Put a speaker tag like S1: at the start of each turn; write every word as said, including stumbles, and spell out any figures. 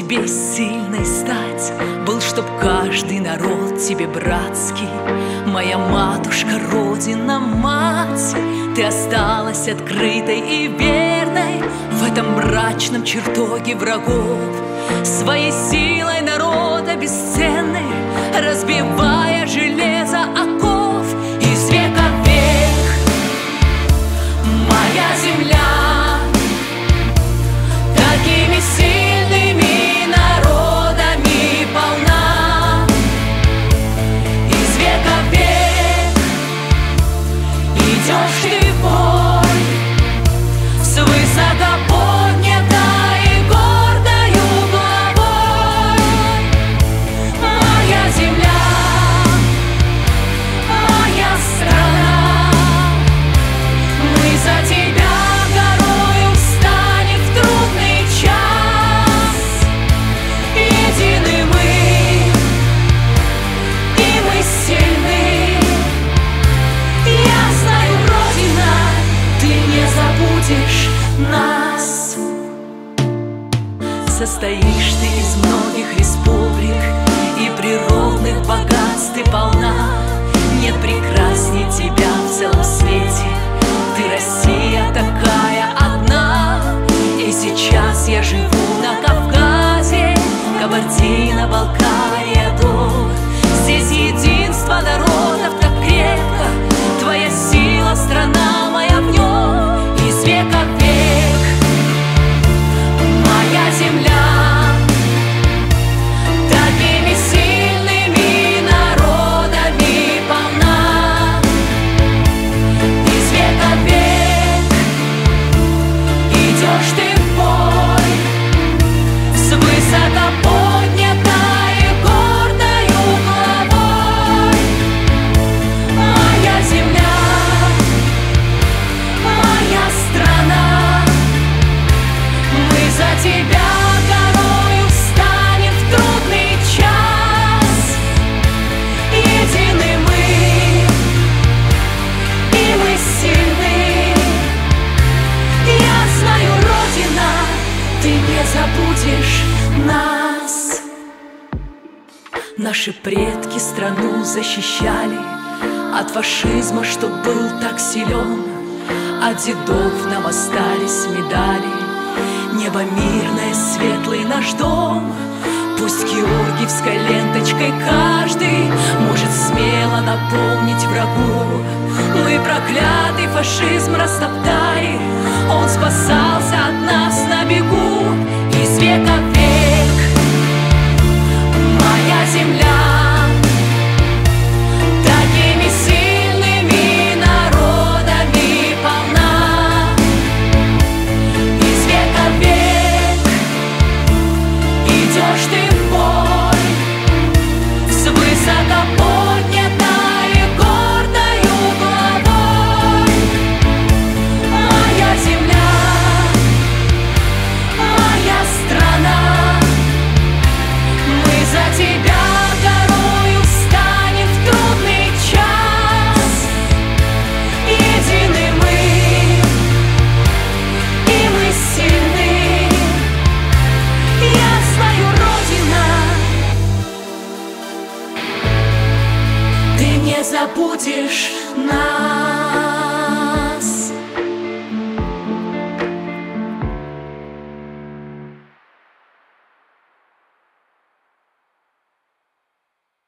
S1: тебе сильной стать, был, чтоб каждый народ тебе братский. Моя матушка, Родина, мать, ты осталась открытой и верной в этом мрачном чертоге врагов. Своей силой народа бесценной, разбивая железо оков. Из века в век моя земля такими сильными народами полна. Из века в век идешь ты в бой с высоко поднятой гордою главой. Моя земля, моя страна, мы за тебя горою встанем в трудный час. Едины мы, и мы сильны. Я знаю, Родина, ты не забудешь нас. Состоишь ты из многих республик, и природных богатств ты полна. Нет прекрасней тебя в целом свете, ты Россия такая одна. И сейчас я живу на Кавказе, Кабардино-Балкария, Дон. Здесь единство народов так крепко, твоя сила, страна моя в нем. Из века в век моя земля такими сильными народами полна. Из века в век идешь ты в бой с высоко поднятой гордою главой. Моя земля, моя страна, мы за тебя горою встанем в трудный час. Едины мы, и мы сильны. Я знаю, Родина, ты не забудешь нас. Наши предки страну защищали от фашизма, что был так силен. От дедов нам остались медали. Небо мирное, светлый наш дом. Пусть георгиевской ленточкой каждый может смело напомнить врагу: мы проклятый фашизм растоптали, он спасался от нас на бегу. Из века в век моя земля такими сильными народами полна. Из века в век идешь ты в бой с высоко поднятой гордою главой. Моя земля, моя страна, мы за тебя горою встанем в трудный час. Едины мы, и мы сильны. Я знаю, Родина, ты не забудешь нас.